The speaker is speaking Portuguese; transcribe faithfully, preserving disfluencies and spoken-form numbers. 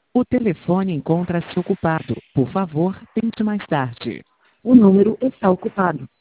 O telefone encontra-se ocupado. Por favor, tente mais tarde. O número está ocupado.